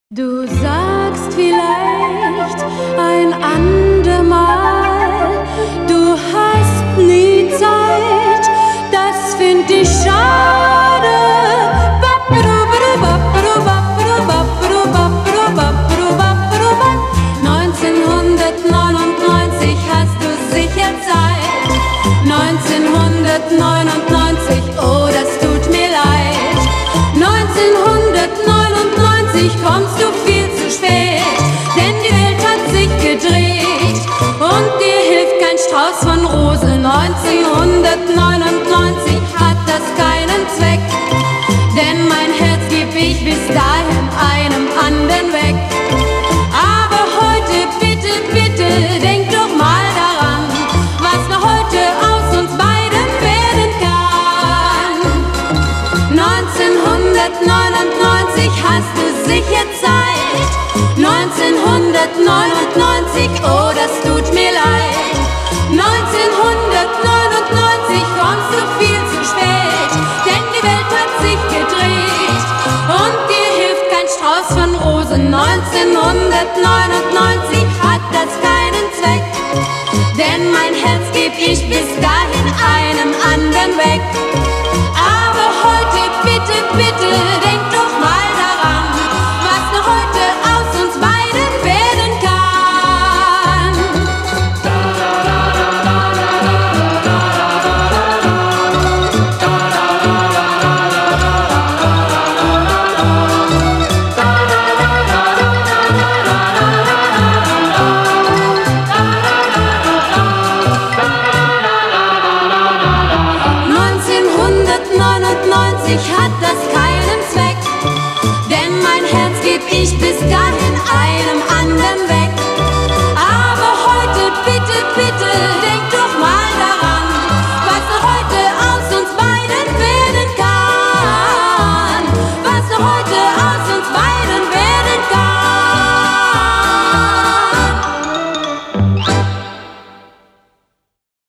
Du sagst vielleicht ein andermal, du hast nie Zeit, das find ich schade. 1999 hast du sicher Zeit, 1999, oh, das tut mir leid. 1999 kommst du viel zu spät, denn die Welt hat sich gedreht und dir hilft kein Strauß von Rosen. 1999 hat das keinen Zweck, denn mein Herz geb ich bis dahin einem anderen weg. Aber heute bitte, bitte, denk doch mal daran, was noch heute aus uns beiden werden kann. 1999 hast du sicher Zeit, 1999, oh, das tut mir leid. 1999 kommst du viel zu spät, denn die Welt hat sich gedreht und dir hilft kein Strauß von Rosen. 1999 hat das keinen Zweck, denn mein Herz geb ich bis dahin einem anderen weg. Aber heute bitte, bitte, denk doch mal daran, was noch heute aus uns beiden werden kann. 1999 hat das keinen Zweck, denn mein Herz geb ich bis dahin einem